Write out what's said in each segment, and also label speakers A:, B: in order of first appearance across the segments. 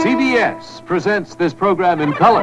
A: CBS presents this program in color.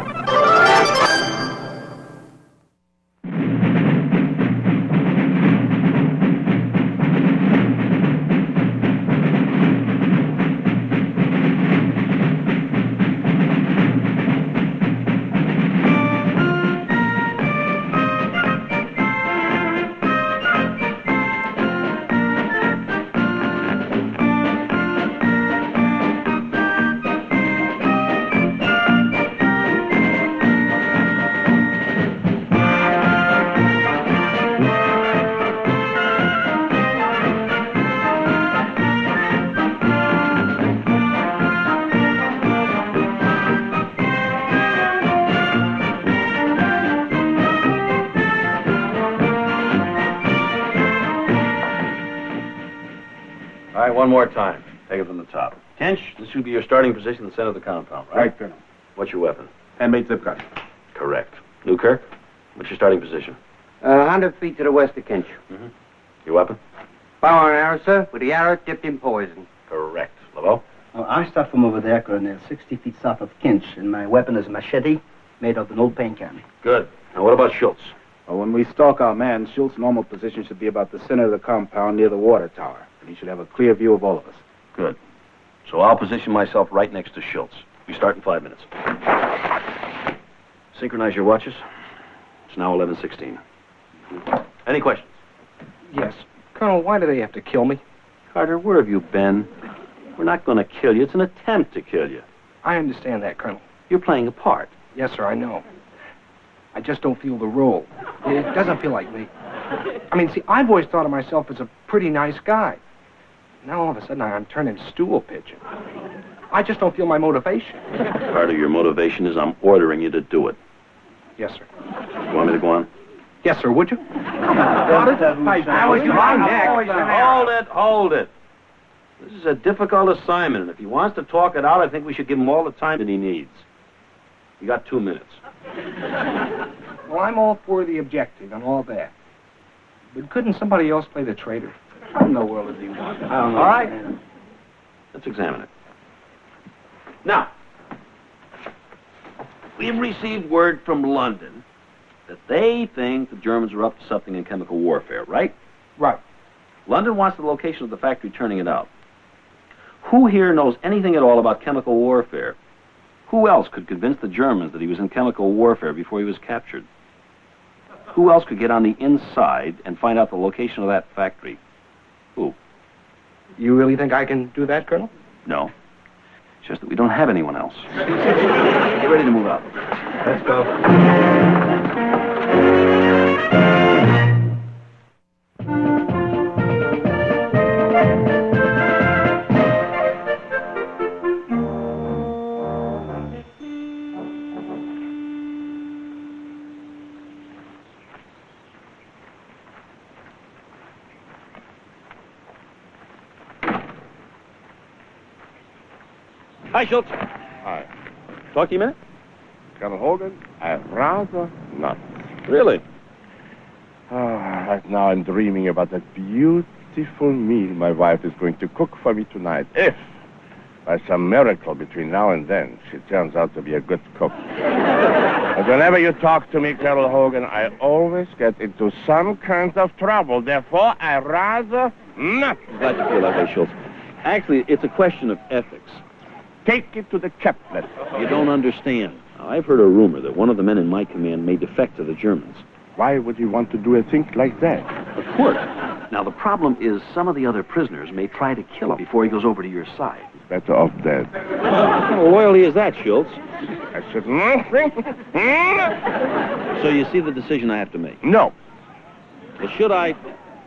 B: All right, one more time. Take it from the top. Kench, this should be your starting position in the center of the compound, right?
C: Right, Colonel.
B: What's your weapon?
C: Handmade zip gun.
B: Correct. Newkirk, what's your starting position?
D: 100 feet to the west of Kinch.
B: Mm-hmm. Your weapon?
D: Bow and arrow, sir, with the arrow dipped in poison.
B: Correct. LeBeau?
E: Well, I start from over there, Colonel, 60 feet south of Kinch, and my weapon is a machete made of an old paint can.
B: Good. Now, what about Schultz?
C: Well, when we stalk our man, Schultz's normal position should be about the center of the compound near the water tower. And he should have a clear view of all of us.
B: Good. So I'll position myself right next to Schultz. We start in 5 minutes. Synchronize your watches. It's now 11:16. Any questions?
F: Yes. Colonel, why do they have to kill me?
B: Carter, where have you been? We're not going to kill you. It's an attempt to kill you.
F: I understand that, Colonel.
B: You're playing a part.
F: Yes, sir, I know. I just don't feel the role. It doesn't feel like me. I mean, see, I've always thought of myself as a pretty nice guy. Now, all of a sudden, I'm turning stool pigeon. I just don't feel my motivation.
B: Carter, your motivation is I'm ordering you to do it.
F: Yes, sir.
B: You want me to go on?
F: Yes, sir, would you?
B: Hold it. This is a difficult assignment, and if he wants to talk it out, I think we should give him all the time that he needs. You got 2 minutes.
F: Well, I'm all for the objective and all that. But couldn't somebody else play the traitor? How in the world does he want? I don't know.
B: All right. Let's examine it. Now, we've received word from London that they think the Germans are up to something in chemical warfare, right?
F: Right.
B: London wants the location of the factory turning it out. Who here knows anything at all about chemical warfare? Who else could convince the Germans that he was in chemical warfare before he was captured? Who else could get on the inside and find out the location of that factory? Who?
F: You really think I can do that, Colonel?
B: No. It's just that we don't have anyone else. Get ready to move out.
C: Let's go.
B: Hi, Schultz.
G: Hi.
B: Talk to you a minute?
G: Colonel Hogan, I'd rather not.
B: Really?
G: Right now I'm dreaming about that beautiful meal my wife is going to cook for me tonight. If, by some miracle between now and then, she turns out to be a good cook. But whenever you talk to me, Colonel Hogan, I always get into some kind of trouble. Therefore, I'd rather not.
B: I'm glad you feel that way, Schultz. Actually, it's a question of ethics.
G: Take it to the captain.
B: You don't understand. Now, I've heard a rumor that one of the men in my command may defect to the Germans.
G: Why would he want to do a thing like that?
B: Of course. Now, the problem is some of the other prisoners may try to kill him before he goes over to your side.
G: Better off dead.
B: What kind of loyalty is that, Schultz?
G: I said nothing.
B: So you see the decision I have to make.
G: No.
B: Well, should I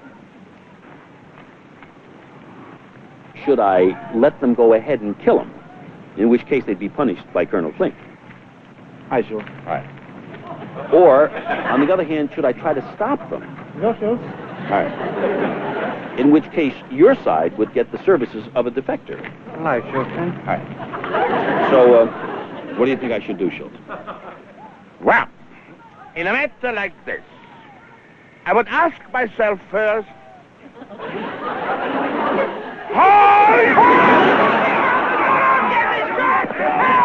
B: let them go ahead and kill him? In which case they'd be punished by Colonel Klink.
C: Hi, Schultz.
G: Hi.
B: Or, on the other hand, should I try to stop them?
C: No, Schultz.
G: Hi.
B: In which case, your side would get the services of a defector.
C: Hi, Schultz.
G: Hi.
B: So, what do you think I should do, Schultz?
G: Well, in a matter like this, I would ask myself first, Hi!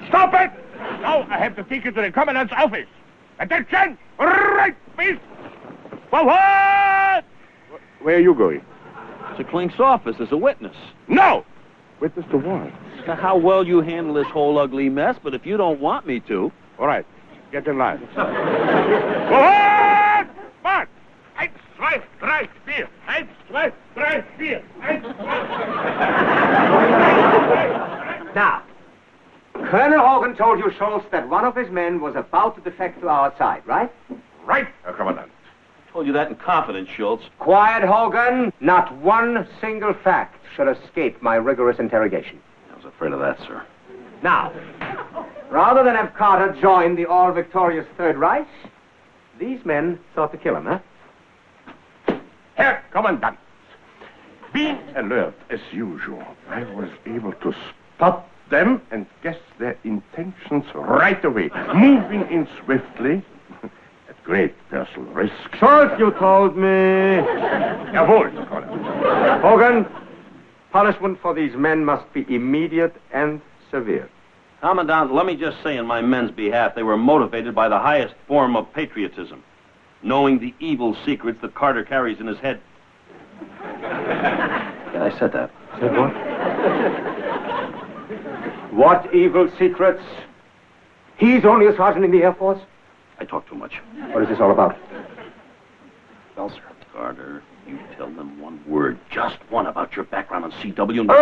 G: Stop it! Now I have to take you to the commandant's office. Attention! Right, please! Forward! Where are you going?
B: To Klink's office as a witness.
G: No! Witness to what?
B: How well you handle this whole ugly mess, but if you don't want me to...
G: All right, get in line. Forward! March! 1, 2, 3, 4. 1, 2, 3, 4. 1, 2, 3.
D: Now, Colonel Hogan told you, Schultz, that one of his men was about to defect to our side, right?
G: Right, Herr Commandant.
B: I told you that in confidence, Schultz.
D: Quiet, Hogan. Not one single fact should escape my rigorous interrogation.
B: I was afraid of that, sir.
D: Now, rather than have Carter join the all-victorious Third Reich, these men sought to kill him, huh?
G: Herr Commandant, being alert as usual, I was able to spot them and guess their intentions right away, moving in swiftly, at great personal risk.
D: Schultz, you told me.
G: Jawohl, Herr Commandant.
D: Hogan, punishment for these men must be immediate and severe.
B: Commandant, let me just say in my men's behalf, they were motivated by the highest form of patriotism, knowing the evil secrets that Carter carries in his head. Yeah, I said that.
D: Said what? What evil secrets? He's only a sergeant in the Air Force?
B: I talk too much.
D: What is this all about?
B: Well, sir. Carter, you tell them one word, just one, about your background on CW. And...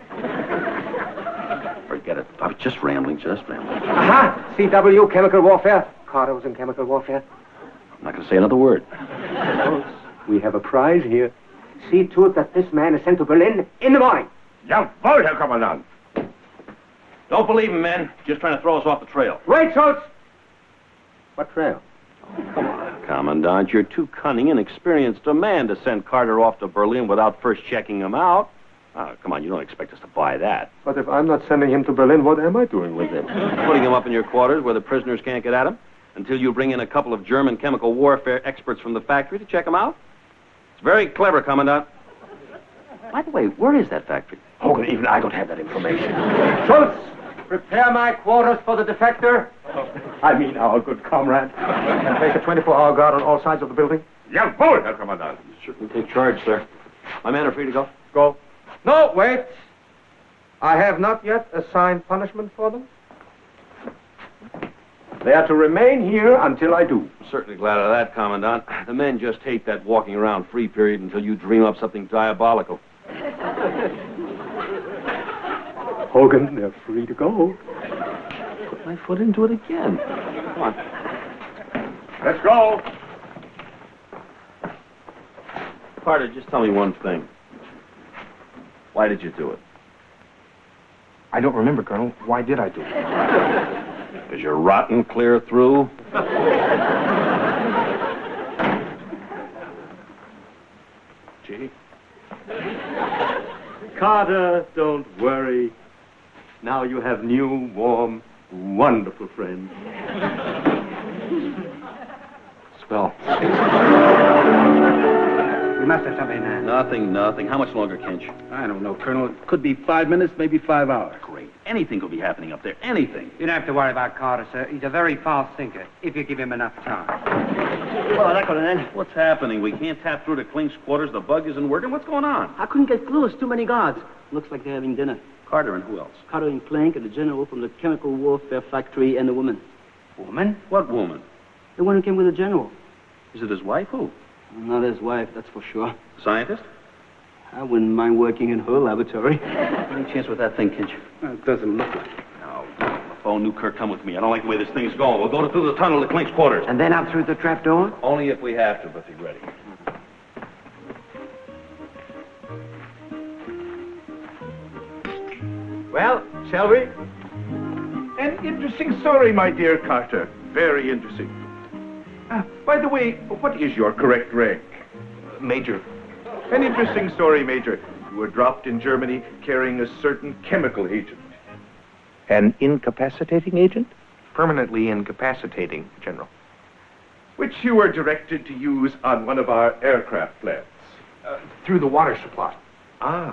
B: Forget it. I was just rambling,
D: CW, chemical warfare. Carter was in chemical warfare.
B: I'm not going to say another word.
D: We have a prize here. See to it that this man is sent to Berlin in the morning.
G: Jawohl, Herr Commandant.
B: Don't believe him, men. Just trying to throw us off the trail.
D: Wait, Schultz! What trail?
B: Come on, Commandant. You're too cunning and experienced a man to send Carter off to Berlin without first checking him out. Oh, come on, you don't expect us to buy that.
D: But if I'm not sending him to Berlin, what am I doing with him?
B: Putting him up in your quarters where the prisoners can't get at him until you bring in a couple of German chemical warfare experts from the factory to check him out. It's very clever, Commandant. By the way, where is that factory?
G: Hogan, even I don't have that information.
D: Schultz, prepare my quarters for the defector.
C: I mean our good comrade.
D: And place a 24-hour guard on all sides of the building.
G: Jawohl, Herr Commandant.
B: Certainly take charge, sir. My men are free to go.
D: Go. No, wait. I have not yet assigned punishment for them. They are to remain here until I do.
B: I'm certainly glad of that, Commandant. The men just hate that walking around free period until you dream up something diabolical.
D: Hogan, they're free to go.
B: Put my foot into it again. Come on.
G: Let's go.
B: Carter, just tell me one thing. Why did you do it?
F: I don't remember, Colonel. Why did I do it?
B: Because you're rotten clear through?
C: Gee. Carter, don't worry. Now you have new, warm, wonderful friends.
F: Swell.
E: We must have something now.
B: Nothing. How much longer, Kinch?
C: I don't know, Colonel. It could be 5 minutes, maybe 5 hours.
B: Great. Anything could be happening up there. Anything.
H: You don't have to worry about Carter, sir. He's a very fast thinker, if you give him enough time.
B: Well, that could end. What's happening? We can't tap through to Klink's quarters. The bug isn't working. What's going on?
E: I couldn't get close. Too many guards. Looks like they're having dinner.
B: Carter and who else?
E: Carter and Klink and the general from the chemical warfare factory and the woman.
B: Woman? What woman?
E: The one who came with the general.
B: Is it his wife? Who?
E: Not his wife, that's for sure.
B: Scientist?
E: I wouldn't mind working in her laboratory.
B: Any chance with that thing, Kinch?
C: It doesn't look like it.
B: No. Phone Newkirk, come with me. I don't like the way this thing's going. We'll go through the tunnel to Klink's quarters.
H: And then out through the trap door?
B: Only if we have to, but be ready.
D: Well, shall we?
G: An interesting story, my dear Carter. Very interesting. By the way, what is your correct rank?
F: Major.
G: An interesting story, Major. You were dropped in Germany carrying a certain chemical agent.
F: An incapacitating agent? Permanently incapacitating, General.
G: Which you were directed to use on one of our aircraft plants.
F: Through the water supply.
G: Ah,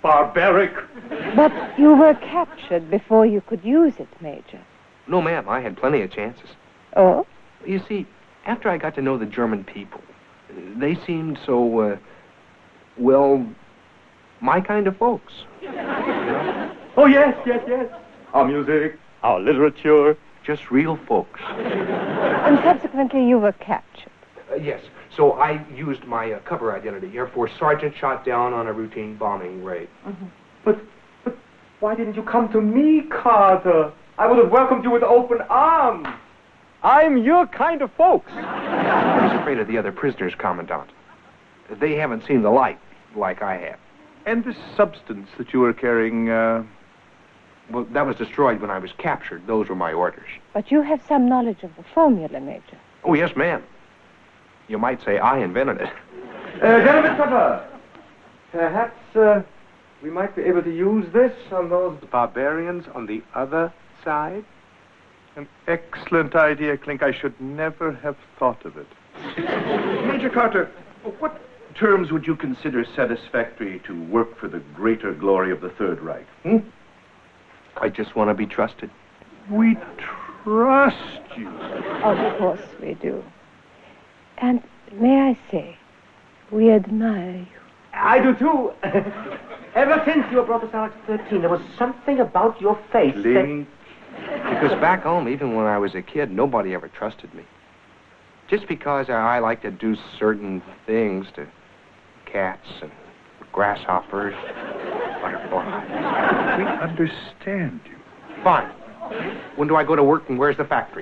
I: barbaric.
J: But you were captured before you could use it, Major.
F: No, ma'am, I had plenty of chances.
J: Oh?
F: You see, after I got to know the German people, they seemed so, well, my kind of folks. You know?
I: Oh, yes. Our music, our literature.
F: Just real folks.
J: And subsequently you were captured.
F: Yes. So I used my cover identity, Air Force Sergeant, shot down on a routine bombing raid.
J: Mm-hmm.
D: But why didn't you come to me, Carter? I would have welcomed you with open arms. I'm your kind of folks.
F: I was afraid of the other prisoners, Commandant. They haven't seen the light like I have.
I: And this substance that you were carrying,
F: Well, that was destroyed when I was captured. Those were my orders.
J: But you have some knowledge of the formula, Major.
F: Oh, yes, ma'am. You might say I invented it.
D: Gentlemen, cover. Perhaps we might be able to use this on those
I: barbarians on the other side? An excellent idea, Clink. I should never have thought of it. Major Carter, what terms would you consider satisfactory to work for the greater glory of the Third Reich?
F: I just want to be trusted.
I: We trust you.
J: Of course we do. And may I say, we admire you.
D: I do too. Ever since you were brought to Alex 13, there was something about your face
I: Clink.
F: Because back home, even when I was a kid, nobody ever trusted me. Just because I like to do certain things to cats and grasshoppers, butterflies.
I: We understand you.
F: Fine. When do I go to work and where's the factory?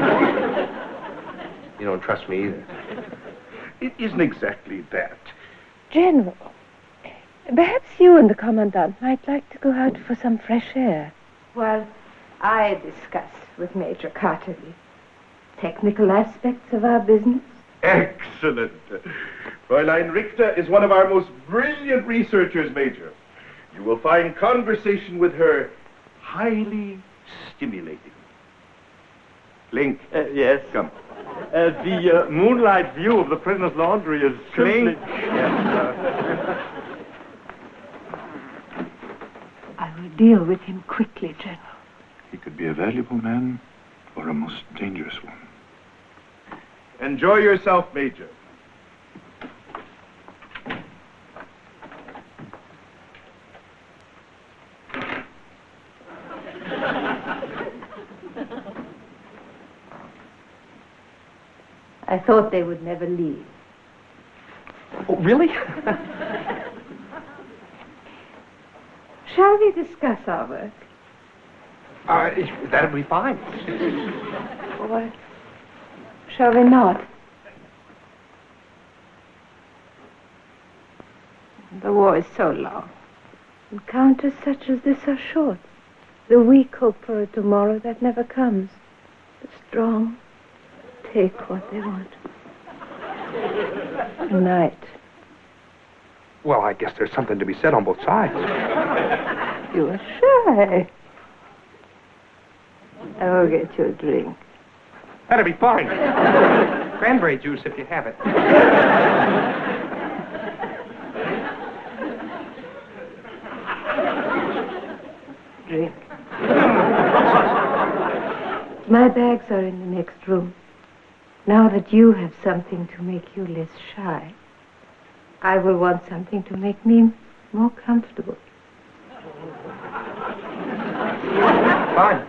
F: You don't trust me either.
I: It isn't exactly that.
J: General, perhaps you and the Commandant might like to go out for some fresh air. Well, I discuss with Major Carter the technical aspects of our business.
I: Excellent. Fräulein Richter is one of our most brilliant researchers, Major. You will find conversation with her highly stimulating. Link.
D: Yes.
I: Come.
D: The moonlight view of the prisoner's laundry is simply...
J: I will deal with him quickly, General.
K: He could be a valuable man or a most dangerous one.
I: Enjoy yourself, Major.
J: I thought they would never leave.
F: Oh, really?
J: Shall we discuss our work?
F: That'll be fine.
J: Or shall we not? The war is so long. Encounters such as this are short. The weak hope for a tomorrow that never comes. The strong take what they want. Tonight.
F: Well, I guess there's something to be said on both sides.
J: You are shy. I will get you a drink.
F: That'll be fine. Cranberry juice, if you have it.
J: Drink. My bags are in the next room. Now that you have something to make you less shy, I will want something to make me more comfortable.
F: Fine.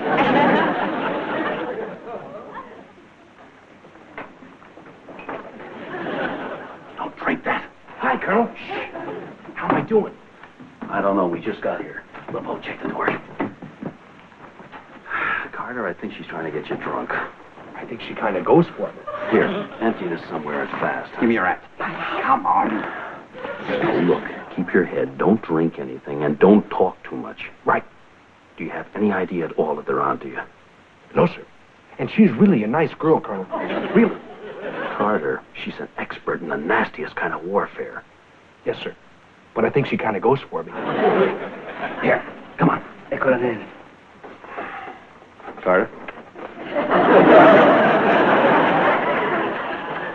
G: Don't drink that.
F: Hi, Colonel. Shh. How am I doing?
B: I don't know. We just got here. LeBeau, check the door. Carter, I think she's trying to get you drunk.
F: I think she kind of goes for it.
B: Here, empty this somewhere and fast.
F: Give me your hat.
B: Come on. Now, look, keep your head. Don't drink anything, and don't talk too much.
F: Right.
B: Do you have any idea at all that they're on to you?
F: No, sir. And she's really a nice girl, Colonel. Really.
B: Carter, she's an expert in the nastiest kind of warfare.
F: Yes, sir. But I think she kind of goes for me.
B: Here, come on.
E: Hey, Colonel.
B: Carter?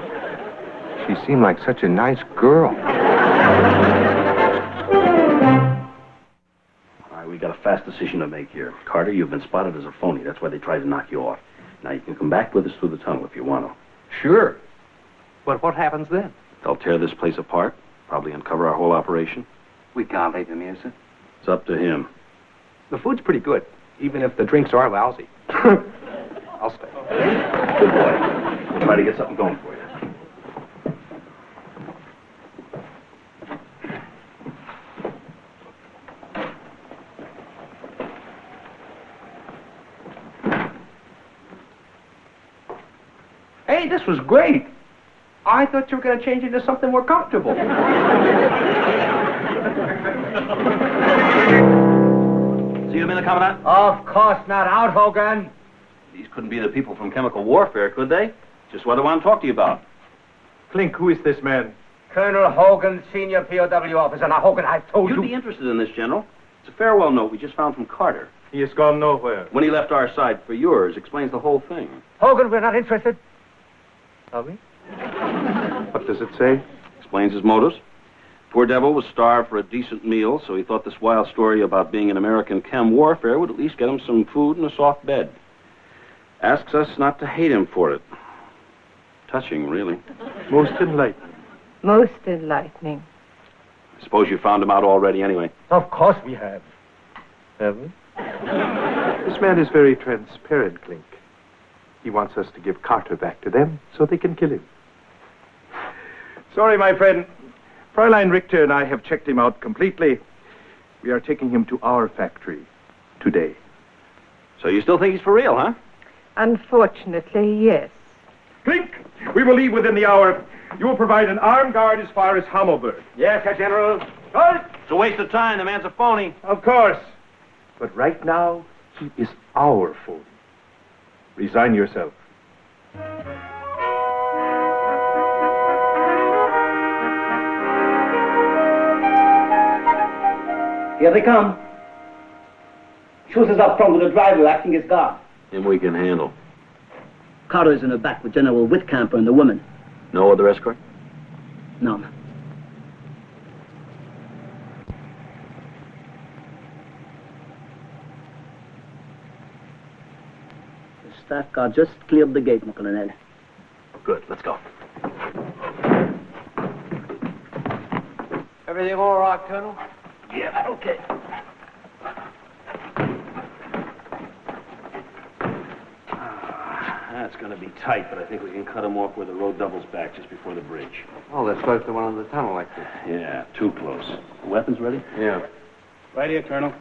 F: She seemed like such a nice girl.
B: fast decision to make here. Carter, you've been spotted as a phony. That's why they tried to knock you off. Now, you can come back with us through the tunnel if you want to.
F: Sure. But what happens then?
B: They'll tear this place apart, probably uncover our whole operation.
E: We can't leave him here, sir.
B: It's up to him.
F: The food's pretty good, even if the drinks are lousy. I'll stay.
B: Good boy. We'll try to get something going for you.
F: Hey, this was great. I thought you were going to change into something more comfortable.
B: See you in a minute, Commandant?
H: Of course not. Out, Hogan.
B: These couldn't be the people from chemical warfare, could they? Just what I want to talk to you about.
D: Clink, who is this man?
H: Colonel Hogan, senior POW officer. Now, Hogan, I've told you...
B: You'd be interested in this, General. It's a farewell note we just found from Carter.
D: He has gone nowhere.
B: When he left our side for yours, explains the whole thing.
H: Hogan, we're not interested.
D: Are we? What does it say?
B: Explains his motives. Poor devil was starved for a decent meal, so he thought this wild story about being in American chem warfare would at least get him some food and a soft bed. Asks us not to hate him for it. Touching, really.
D: Most enlightening.
J: Most enlightening.
B: I suppose you found him out already anyway.
H: Of course we have.
D: Have we? This man is very transparent, Clink. He wants us to give Carter back to them so they can kill him. Sorry, my friend. Fräulein Richter and I have checked him out completely. We are taking him to our factory today.
B: So you still think he's for real, huh?
J: Unfortunately, yes.
D: Clink, we will leave within the hour. You will provide an armed guard as far as Hammelburg.
H: Yes, Herr General.
D: Good.
B: It's a waste of time. The man's a phony.
D: Of course. But right now, he is our phony. Resign yourself.
E: Here they come. Shoes is up front with the driver acting as guard.
B: Him we can handle.
E: Carter is in the back with General Whitcamper and the woman.
B: No other escort?
E: None. The staff guard just cleared the gate, my Colonel.
B: Good, let's go.
H: Everything all right, Colonel?
B: Yeah, okay. That's going to be tight, but I think we can cut him off where the road doubles back just before the bridge.
H: Oh, that's close to one of the tunnel exits.
B: Yeah, too close. Weapons ready?
H: Yeah.
C: Right here, Colonel.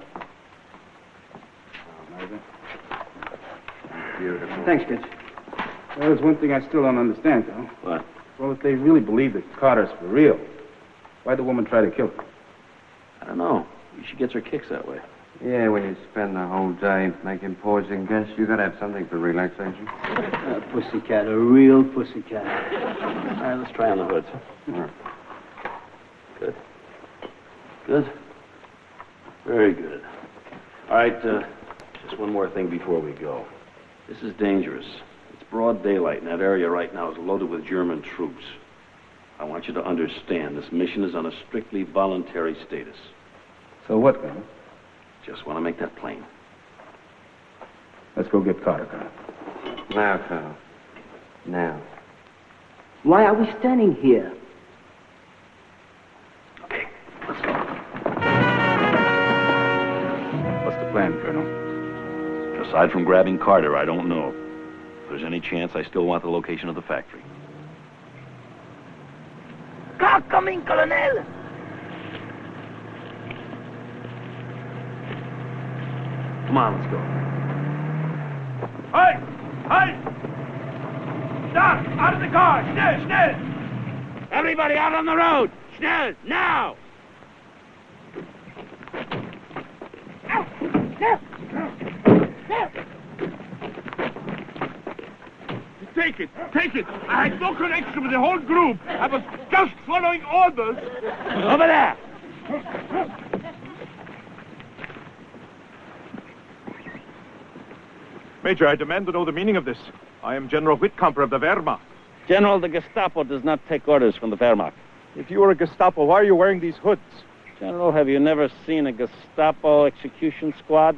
H: Beautiful.
C: Thanks, Kitch. Well, there's one thing I still don't understand, though.
B: What?
C: Well, if they really believe that Carter's for real, why'd the woman try to kill him?
B: I don't know. She gets her kicks that way.
H: Yeah, when you spend the whole day making poison gas, you gotta have something for relaxation.
E: A pussycat, a real pussycat.
B: All right, let's try on the hoods.
H: Right.
B: Good. Good. Very good. All right, just one more thing before we go. This is dangerous. It's broad daylight, and that area right now is loaded with German troops. I want you to understand this mission is on a strictly voluntary status.
C: So what, Colonel?
B: Just want to make that plain.
C: Let's go get Carter, Colonel.
H: Now, Colonel. Now.
E: Why are we standing here?
B: Okay, let's go.
C: What's the plan, Colonel?
B: Aside from grabbing Carter, I don't know. If there's any chance, I still want the location of the factory.
E: Car coming, Colonel!
B: Come on, let's go.
D: Halt! Halt! Stop! Out of the car! Schnell, schnell!
G: Everybody out on the road! Schnell, now! Take it! Take it! I had no connection with the whole group. I was just following orders. Over there!
D: Major, I demand to know the meaning of this. I am General Whitcamper of the Wehrmacht.
B: General, the Gestapo does not take orders from the Wehrmacht.
D: If you were a Gestapo, why are you wearing these hoods?
L: General, have you never seen a Gestapo execution squad?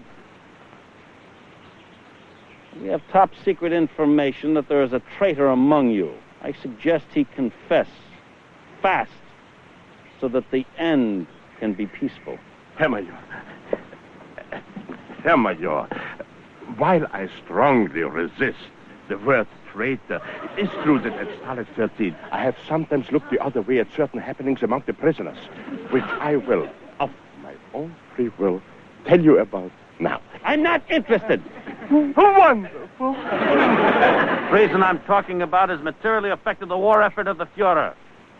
L: We have top secret information that there is a traitor among you. I suggest he confess fast so that the end can be peaceful.
G: Herr Major. Herr Major, while I strongly resist the word traitor, it is true that at Stalag 13, I have sometimes looked the other way at certain happenings among the prisoners, which I will, of my own free will, tell you about now.
L: I'm not interested.
G: Wonderful.
L: The reason I'm talking about has materially affected the war effort of the Fuhrer.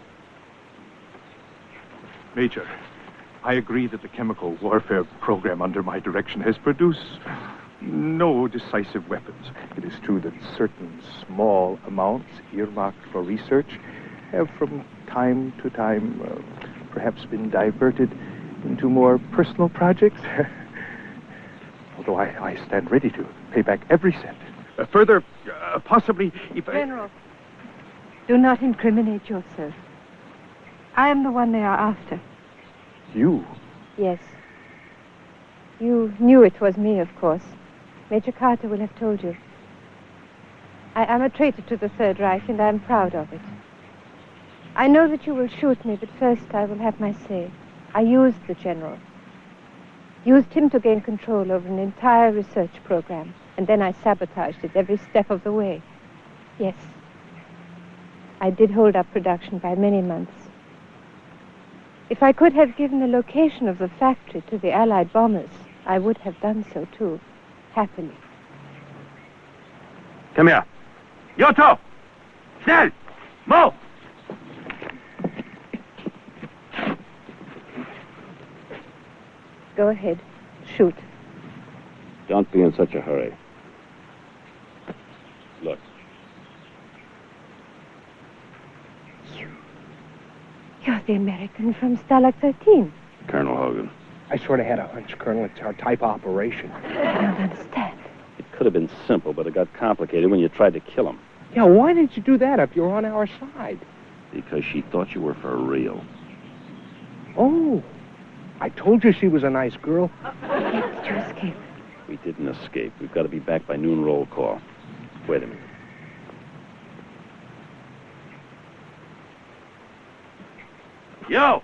K: Major, I agree that the chemical warfare program under my direction has produced no decisive weapons. It is true that certain small amounts earmarked for research have from time to time perhaps been diverted into more personal projects. Although I stand ready to pay back every cent. Further, possibly if
J: General, do not incriminate yourself. I am the one they are after.
K: You?
J: Yes. You knew it was me, of course. Major Carter will have told you. I am a traitor to the Third Reich, and I am proud of it. I know that you will shoot me, but first I will have my say. I used the General. Used him to gain control over an entire research program, and then I sabotaged it every step of the way. Yes. I did hold up production by many months. If I could have given the location of the factory to the Allied bombers, I would have done so, too. Happily.
L: Come here. You two! Schnell! Move!
J: Go ahead. Shoot.
B: Don't be in such a hurry. Look.
J: You're the American from Stalag 13.
B: Colonel Hogan.
F: I sort of had a hunch, Colonel. It's our type operation.
J: I don't understand.
B: It could have been simple, but it got complicated when you tried to kill him.
F: Yeah, why didn't you do that if you're on our side?
B: Because she thought you were for real.
F: Oh, I told you she was a nice girl.
J: Did you escape?
B: We didn't escape. We've got to be back by noon roll call. Wait a minute.
L: You!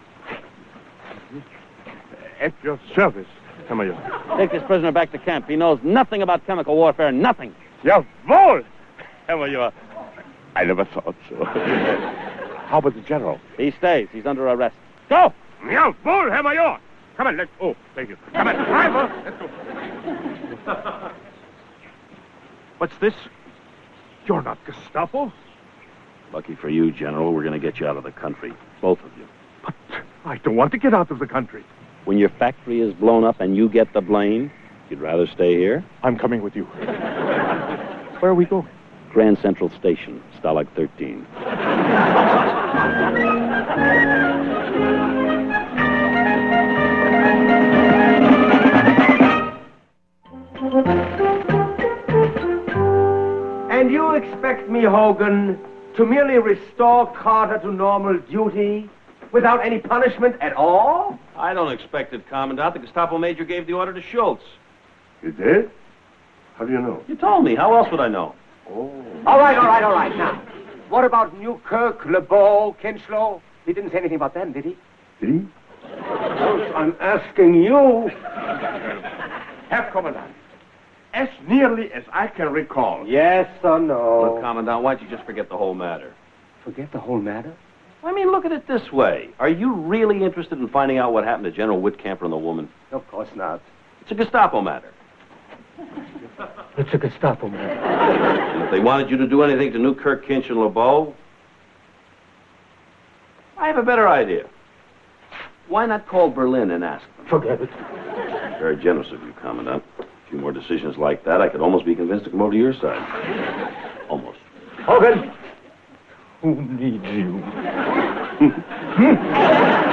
G: At your service, Herr Major.
L: Take this prisoner back to camp. He knows nothing about chemical warfare, nothing.
G: Jawohl, Herr Major. I never thought so. How about the General?
L: He stays. He's under arrest. Go!
G: Jawohl, Herr Major. Come on, let's... Oh, thank you. Come on, driver. Let's go.
K: What's this? You're not Gestapo?
B: Lucky for you, General, we're going to get you out of the country. Both of you.
K: But I don't want to get out of the country.
B: When your factory is blown up and you get the blame, you'd rather stay here?
K: I'm coming with you. Where are we going?
B: Grand Central Station, Stalag 13.
D: And you expect me, Hogan, to merely restore Carter to normal duty without any punishment at all?
B: I don't expect it, Commandant. The Gestapo major gave the order to Schultz.
G: You did? How do you know?
B: You told me. How else would I know?
G: Oh.
D: All right. Now, what about Newkirk, LeBeau, Kinchlow? He didn't say anything about them, did he?
G: Did he?
D: I'm asking you.
G: Herr Commandant, as nearly as I can recall.
D: Yes or no?
B: Look, Commandant, why don't you just forget the whole matter?
D: Forget the whole matter?
B: I mean, look at it this way. Are you really interested in finding out what happened to General Whitcamper and the woman?
D: Of course not.
B: It's a Gestapo matter.
D: It's a Gestapo matter.
B: And if they wanted you to do anything to Newkirk, Kinch, and LeBeau, I have a better idea. Why not call Berlin and ask them?
D: Forget it.
B: Very generous of you, Commandant. A few more decisions like that, I could almost be convinced to come over to your side. Almost.
D: Hogan! Who needs you?